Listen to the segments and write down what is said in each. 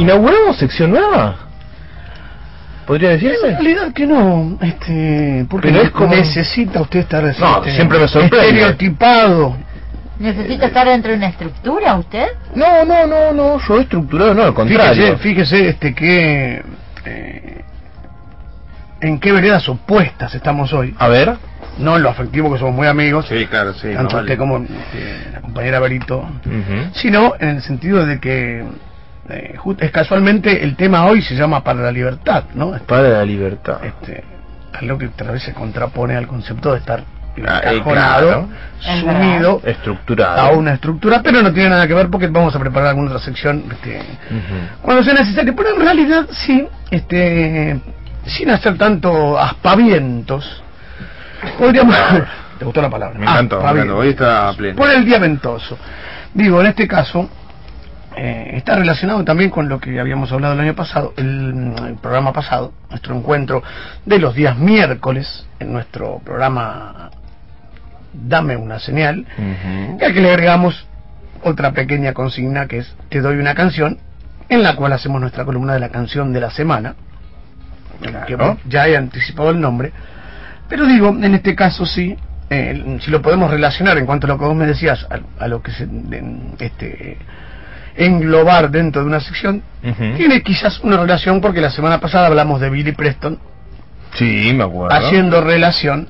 ¿Inauguramos sección nueva? ¿Podría decirse? En realidad que no, porque pero es como... necesita usted estar no, siempre me sorprende. Estereotipado. ¿Necesita estar dentro de una estructura usted? No, yo estructurado no, al contrario. Fíjese que en qué veredas opuestas estamos hoy. A ver. No en lo afectivo, que somos muy amigos. Sí, claro, sí. Tanto no usted vale. como la compañera Berito. Sino en el sentido de que es casualmente el tema hoy se llama Para la Libertad, ¿no? Para la Libertad. Algo que tal vez se contrapone al concepto de estar claro, encajonado, sumido, estructurado a una estructura, pero no tiene nada que ver porque vamos a preparar alguna otra sección cuando sea necesario, pero en realidad sí, sin hacer tanto aspavientos, podríamos... ¿Te gustó la palabra? Me encantó, hoy está pleno. Por el día ventoso. Digo, en este caso, está relacionado también con lo que habíamos hablado el año pasado, el programa pasado, nuestro encuentro de los días miércoles, en nuestro programa Dame una señal, y al que le agregamos otra pequeña consigna que es Te doy una canción, en la cual hacemos nuestra columna de la canción de la semana, que ya he anticipado el nombre, pero digo, en este caso sí, si lo podemos relacionar en cuanto a lo que vos me decías, a lo que se englobar dentro de una sección, tiene quizás una relación porque la semana pasada hablamos de Billy Preston. Sí, me acuerdo. Haciendo relación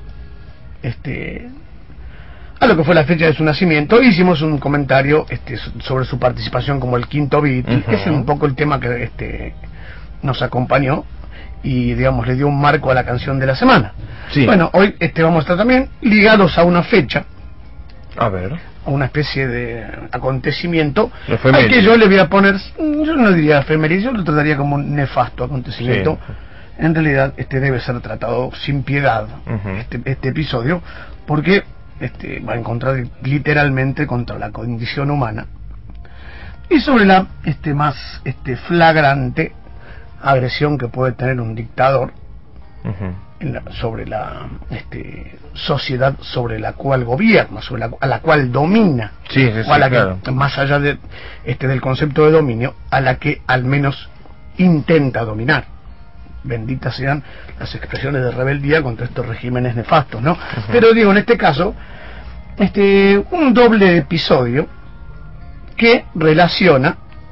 a lo que fue la fecha de su nacimiento, hicimos un comentario sobre su participación como el quinto Beatle, que es un poco el tema que nos acompañó y digamos le dio un marco a la canción de la semana. Sí. Bueno, hoy vamos a estar también ligados a una fecha, a ver, a una especie de acontecimiento al que yo le voy a poner, yo no diría efeméride, yo lo trataría como un nefasto acontecimiento. Sí. En realidad debe ser tratado sin piedad, este episodio, porque va a encontrar literalmente contra la condición humana y sobre la más flagrante agresión que puede tener un dictador sobre la sociedad sobre la cual gobierna, a la cual domina, o a la que, más allá del concepto de dominio, a la que al menos intenta dominar. Benditas sean las expresiones de rebeldía contra estos regímenes nefastos, ¿no? Pero digo, en este caso, un doble episodio que relaciona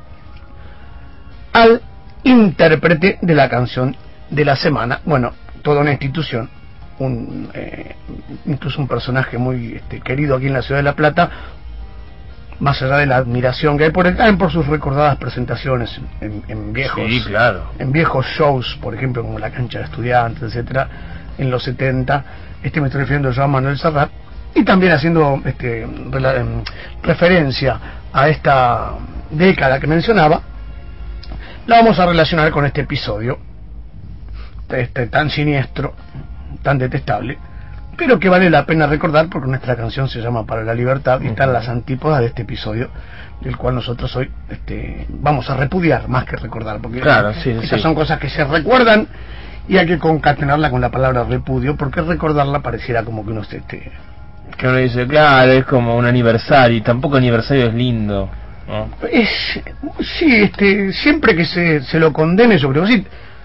al intérprete de la canción de la semana, bueno, toda una institución, incluso un personaje muy querido aquí en la ciudad de La Plata, más allá de la admiración que hay por él, también por sus recordadas presentaciones en viejos, en viejos shows, por ejemplo, como la Cancha de Estudiantes, etcétera, en los 70, me estoy refiriendo a Joan Manuel Serrat, y también haciendo referencia a esta década que mencionaba, la vamos a relacionar con este episodio tan siniestro, tan detestable, pero que vale la pena recordar porque nuestra canción se llama Para la Libertad y están las antípodas de este episodio, del cual nosotros hoy vamos a repudiar más que recordar, porque estas son cosas que se recuerdan y hay que concatenarla con la palabra repudio, porque recordarla pareciera como que uno que uno dice, claro, es como un aniversario, y tampoco aniversario es lindo, ¿no? Siempre que se lo condene sobre vos,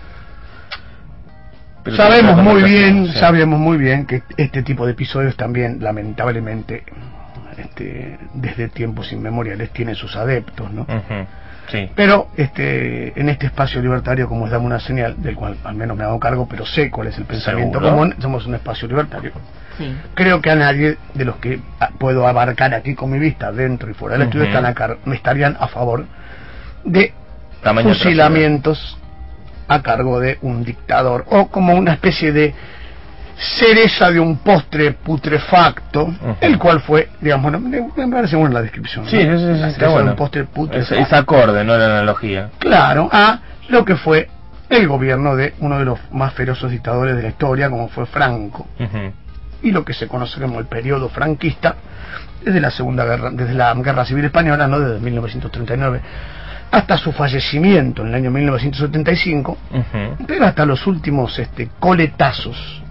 sabemos muy bien que este tipo de episodios también, lamentablemente, desde tiempos inmemoriales tiene sus adeptos, ¿no? Pero en este espacio libertario, como es Dame una señal, del cual al menos me hago cargo, pero sé cuál es el pensamiento común, somos un espacio libertario. Creo que a nadie de los que puedo abarcar aquí con mi vista, dentro y fuera del estudio, estarían a favor de fusilamientos a cargo de un dictador, o como una especie de cereza de un postre putrefacto, el cual fue, digamos, me parece buena la descripción, ¿no? Está bueno. Un postre putrefacto. Es acorde, no la analogía. Claro, a lo que fue el gobierno de uno de los más feroces dictadores de la historia, como fue Franco, y lo que se conoce como el periodo franquista, desde la Guerra Civil Española, ¿no? Desde 1939 hasta su fallecimiento en el año 1975, pero hasta los últimos coletazos,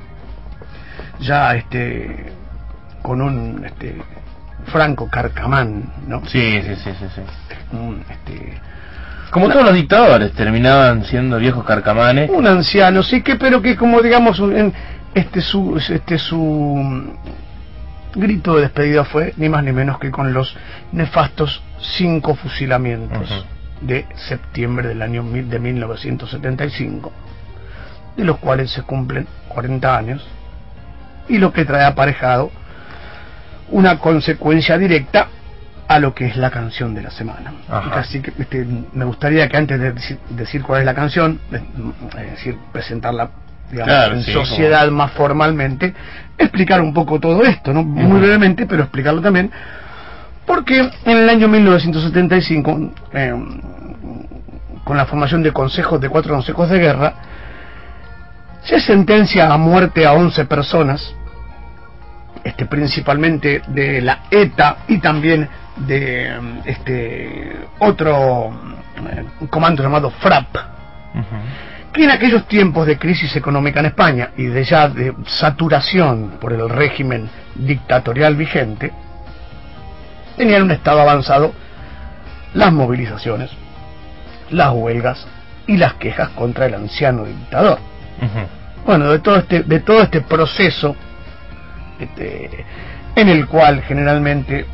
ya con un Franco Carcamán, ¿no? Sí. Como todos los dictadores, terminaban siendo viejos carcamanes. Un anciano, sí, pero que como digamos, su grito de despedida fue ni más ni menos que con los nefastos 5 fusilamientos de septiembre del año de 1975, de los cuales se cumplen 40 años, y lo que trae aparejado una consecuencia directa a lo que es la canción de la semana. Así que me gustaría que antes de decir cuál es la canción, es decir, presentarla, digamos, en sociedad más formalmente, explicar un poco todo esto, ¿no? Muy brevemente, pero explicarlo también, porque en el año 1975, con la formación de 4 consejos de guerra, se sentencia a muerte a 11 personas, principalmente de la ETA y también de otro comando llamado FRAP, que en aquellos tiempos de crisis económica en España y de ya de saturación por el régimen dictatorial vigente, tenían un estado avanzado las movilizaciones, las huelgas y las quejas contra el anciano dictador. Bueno, de todo este proceso, en el cual generalmente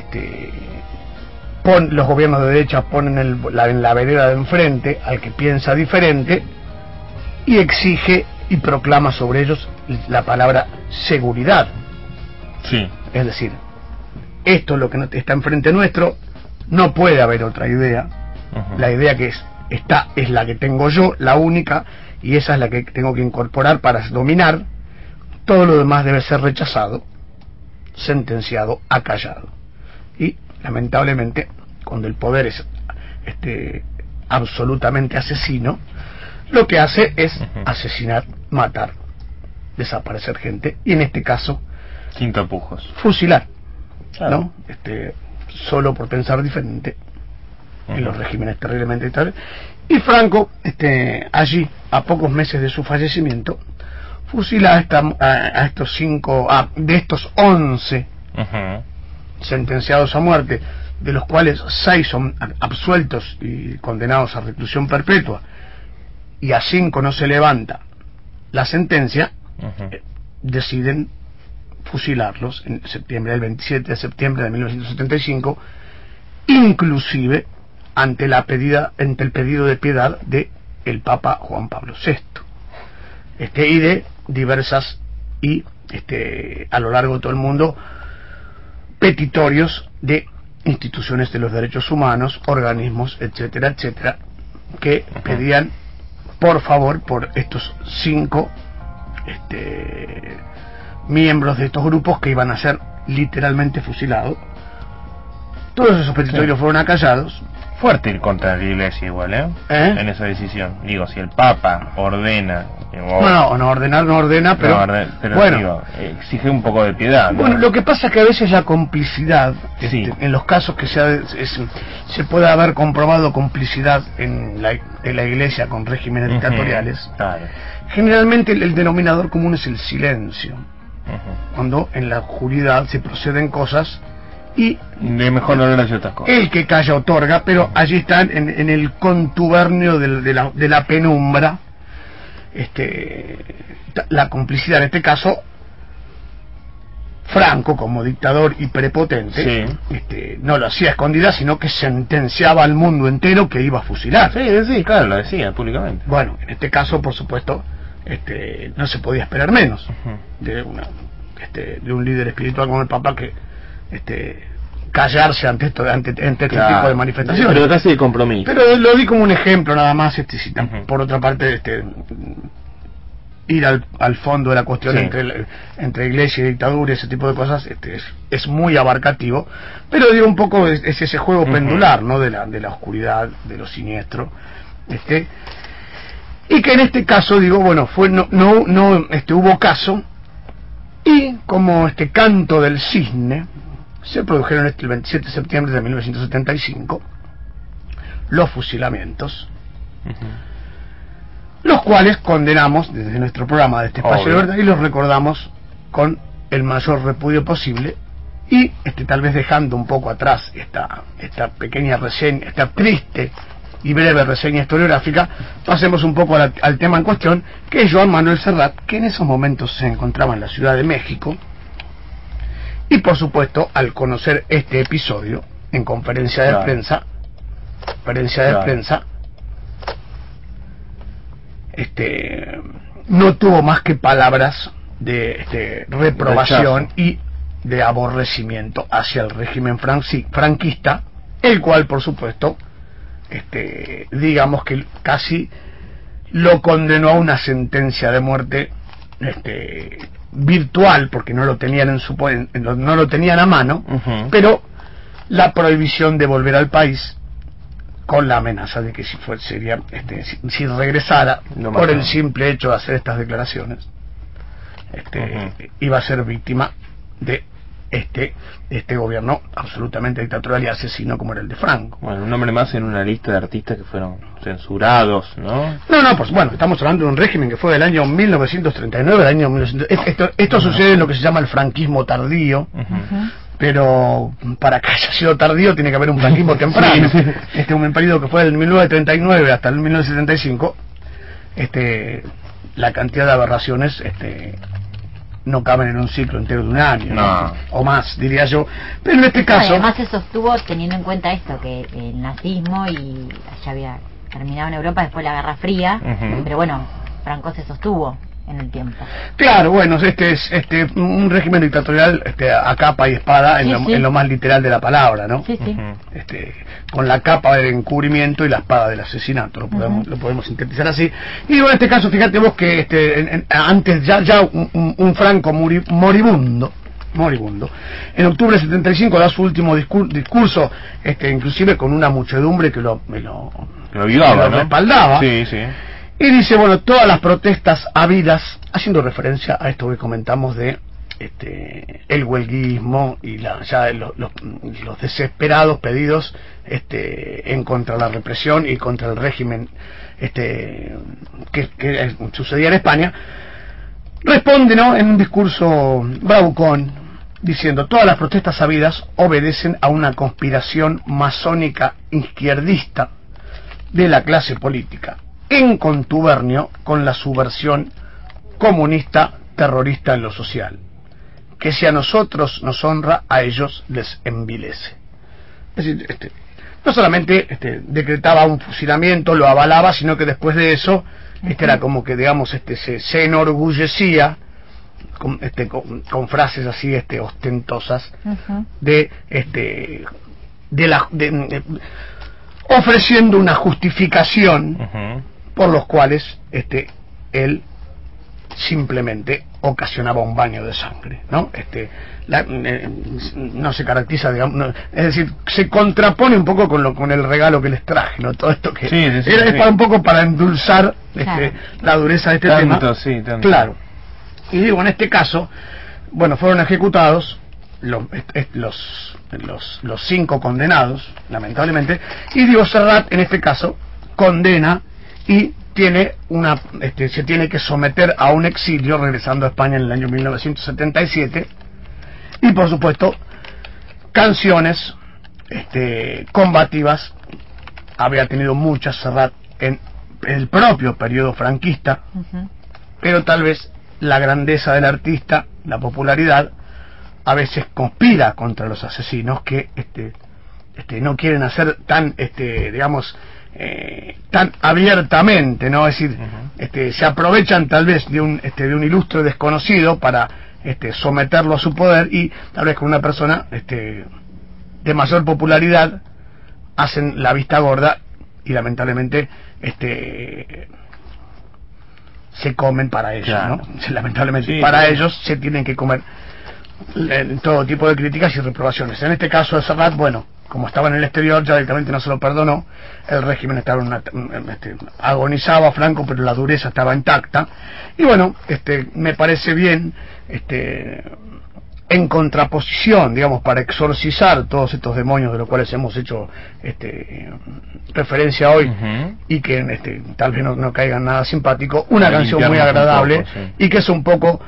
los gobiernos de derecha ponen en la vereda de enfrente al que piensa diferente y exige y proclama sobre ellos la palabra seguridad. Sí. Es decir, esto es lo que está enfrente nuestro, no puede haber otra idea. La idea que está es la que tengo yo, la única, y esa es la que tengo que incorporar para dominar. Todo lo demás debe ser rechazado, sentenciado, acallado. Y lamentablemente, cuando el poder es absolutamente asesino, lo que hace es asesinar, matar, desaparecer gente, y en este caso sin tapujos, fusilar, ¿no? Solo por pensar diferente en los regímenes terriblemente dictatoriales. Y Franco, allí, a pocos meses de su fallecimiento, fusila a estos 5, de estos 11 sentenciados a muerte, de los cuales 6 son absueltos y condenados a reclusión perpetua, y a 5 no se levanta la sentencia, deciden fusilarlos en septiembre, el 27 de septiembre de 1975, inclusive ante el pedido de piedad de el Papa Juan Pablo VI, y de diversas y a lo largo de todo el mundo petitorios de instituciones de los derechos humanos, organismos, etcétera, etcétera, que pedían por favor por estos 5 miembros de estos grupos que iban a ser literalmente fusilados. Todos esos petitorios fueron acallados. Fuerte ir contra la Iglesia igual, en esa decisión. Digo, si el Papa ordena... No ordena, pero bueno, digo, exige un poco de piedad, ¿no? Bueno, lo que pasa es que a veces la complicidad, en los casos que se puede haber comprobado complicidad en la Iglesia con regímenes dictatoriales, generalmente el denominador común es el silencio. Cuando en la oscuridad se proceden cosas y de mejor no hablar de otras cosas. El que calla otorga, pero allí están en el contubernio de la penumbra, la complicidad. En este caso, Franco, como dictador y prepotente, no lo hacía a escondidas, sino que sentenciaba al mundo entero que iba a fusilar. Sí, claro, lo decía públicamente. Bueno, en este caso, por supuesto, no se podía esperar menos de un líder espiritual como el Papa, que callarse ante este tipo de manifestaciones. Pero casi de compromiso. Pero lo di como un ejemplo nada más. Por otra parte, ir al fondo de la cuestión entre iglesia y dictadura, ese tipo de cosas, es muy abarcativo. Pero digo, un poco es ese juego pendular, ¿no? De la oscuridad, de lo siniestro, y que en este caso, digo, bueno, hubo caso, y como canto del cisne, se produjeron el 27 de septiembre de 1975 los fusilamientos, los cuales condenamos desde nuestro programa de este espacio de verdad, y los recordamos con el mayor repudio posible, y tal vez dejando un poco atrás esta pequeña reseña, esta triste y breve reseña historiográfica, pasemos un poco al tema en cuestión, que es Joan Manuel Serrat, que en esos momentos se encontraba en la Ciudad de México, y por supuesto, al conocer este episodio, en conferencia de prensa, no tuvo más que palabras de reprobación y de aborrecimiento hacia el régimen franquista, el cual por supuesto digamos que casi lo condenó a una sentencia de muerte virtual, porque no lo tenían no lo tenían a mano, pero la prohibición de volver al país, con la amenaza de que si regresara por el simple hecho de hacer estas declaraciones, iba a ser víctima de este gobierno absolutamente dictatorial y asesino como era el de Franco. Bueno, un nombre más en una lista de artistas que fueron censurados, ¿no? No, pues bueno, estamos hablando de un régimen que fue del año 1939, del año 1900. Esto sucede en lo que se llama el franquismo tardío, pero para que haya sido tardío tiene que haber un franquismo temprano. Un periodo que fue del 1939 hasta el 1975, la cantidad de aberraciones no caben en un ciclo entero de un año, ¿no? O más, diría yo. Pero en este caso... Además se sostuvo teniendo en cuenta esto, que el nazismo y ya había terminado en Europa después de la Guerra Fría, pero bueno, Franco se sostuvo en el tiempo. Claro, bueno, es un régimen dictatorial a capa y espada en lo más literal de la palabra, ¿no? Sí. Con la capa del encubrimiento y la espada del asesinato, lo podemos sintetizar así. Y en este caso, fíjate vos que antes ya un Franco moribundo, en octubre del 75 da su último discurso, inclusive con una muchedumbre que lo respaldaba. Sí. Y dice, bueno, todas las protestas habidas, haciendo referencia a esto que comentamos de el huelguismo y los desesperados pedidos en contra de la represión y contra el régimen que sucedía en España, responde, ¿no?, en un discurso bravucón, diciendo: todas las protestas habidas obedecen a una conspiración masónica izquierdista de la clase política, en contubernio con la subversión comunista terrorista en lo social, que si a nosotros nos honra, a ellos les envilece. Es decir, no solamente decretaba un fusilamiento, lo avalaba, sino que después de eso era como que, digamos, se enorgullecía con frases así ostentosas ofreciendo una justificación por los cuales él simplemente ocasionaba un baño de sangre, ¿no? No se caracteriza, digamos, es decir, se contrapone un poco con el regalo que les traje, ¿no? Todo esto que era un poco para endulzar la dureza de este tema. Tanto. Claro. Y digo, en este caso, bueno, fueron ejecutados los 5 condenados, lamentablemente, y digo, Serrat en este caso condena y se tiene que someter a un exilio, regresando a España en el año 1977, y por supuesto canciones combativas había tenido muchas Serrat en el propio periodo franquista, pero tal vez la grandeza del artista, la popularidad, a veces conspira contra los asesinos que no quieren hacer tan digamos tan abiertamente, ¿no? Es decir, se aprovechan tal vez de un ilustre desconocido para someterlo a su poder, y tal vez con una persona de mayor popularidad hacen la vista gorda y lamentablemente se comen para ellos, claro, ¿no? Lamentablemente para ellos se tienen que comer todo tipo de críticas y reprobaciones. En este caso de Serrat, bueno, como estaba en el exterior, ya directamente no se lo perdonó. El régimen estaba agonizaba a Franco, pero la dureza estaba intacta. Y bueno, me parece bien, en contraposición, digamos, para exorcizar todos estos demonios de los cuales hemos hecho referencia hoy, y que tal vez no caigan nada simpático, una canción muy agradable, y que es un poco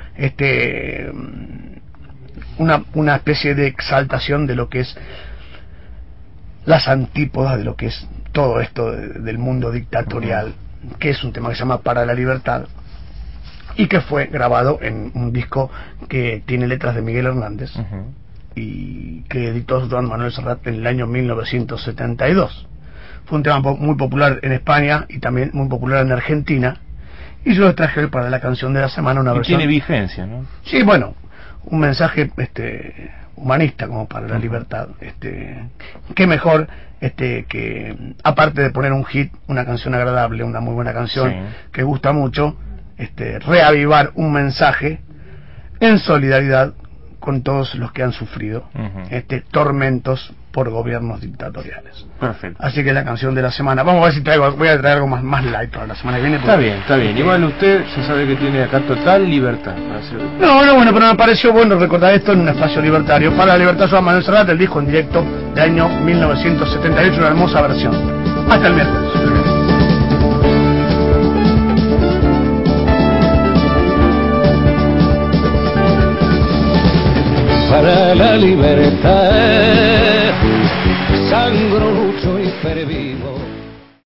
una especie de exaltación de lo que es las antípodas de lo que es todo esto del mundo dictatorial, que es un tema que se llama Para la Libertad, y que fue grabado en un disco que tiene letras de Miguel Hernández, y que editó Don Manuel Serrat en el año 1972. Fue un tema muy popular en España y también muy popular en Argentina, y yo lo traje hoy para la canción de la semana, una versión... Tiene vigencia, ¿no? Sí, bueno, un mensaje humanista como para la libertad. Qué mejor que, aparte de poner un hit, una canción agradable, una muy buena canción, sí, que gusta mucho, reavivar un mensaje en solidaridad con todos los que han sufrido tormentos por gobiernos dictatoriales. Perfecto. Así que la canción de la semana, vamos a ver si voy a traer algo más light para la semana que viene. Está bien. Igual usted ya sabe que tiene acá total libertad para hacer... No, bueno, pero me pareció bueno recordar esto en un espacio libertario. Para la Libertad, Don Manuel Serrat, el disco en directo de año 1978, una hermosa versión. Hasta el miércoles. Para la libertad